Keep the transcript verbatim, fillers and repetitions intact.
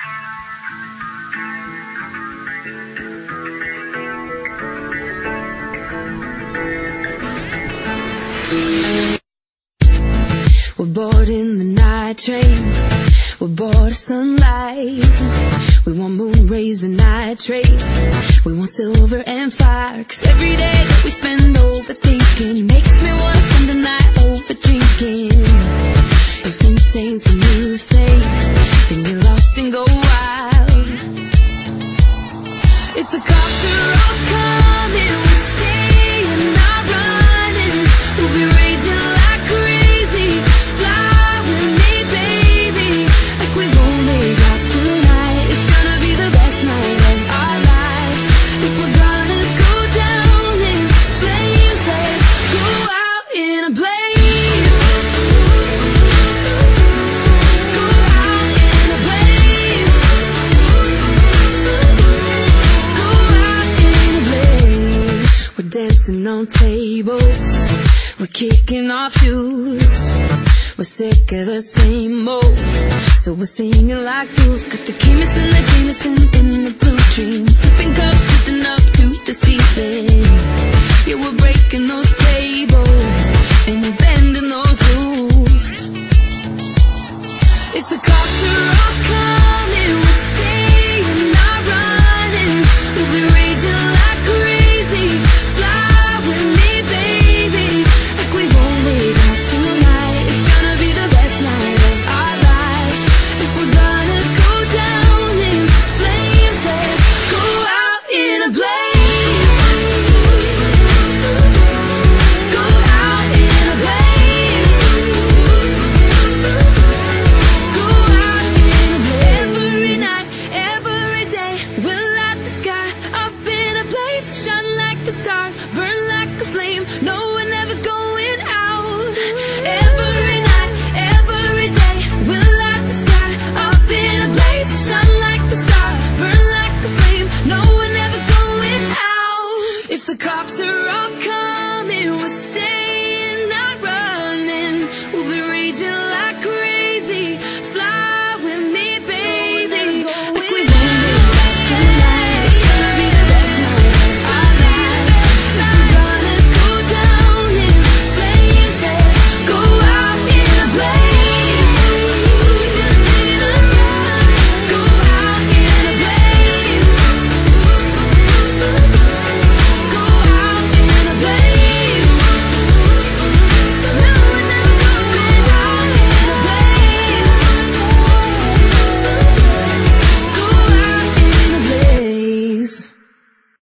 We're bored in the night train, we're bored of sunlight. We want moon rays and nitrate, we want silver and fire. Cause every day that we spend overthinking makes me wanna spend the night over drinking. If insane's the new sane, then get lost and go wild. If the cops are all coming, we're staying, not running. We'll be raging like crazy. Fly with me, baby, like we've only got tonight. It's gonna be the best night of our lives. If we're gonna go down in flames, let's go out in a blaze. Go out in a blaze. Go out in a blaze. We're dancing on tables, we're kicking off shoes. We're sick of the same old, so we're singing like fools. Got the chemist and the Jameson in the blue dream, flipping cups, lifting up to the ceiling. Yeah, we're breaking those tables, and we're bending those rules. If the cops are all coming,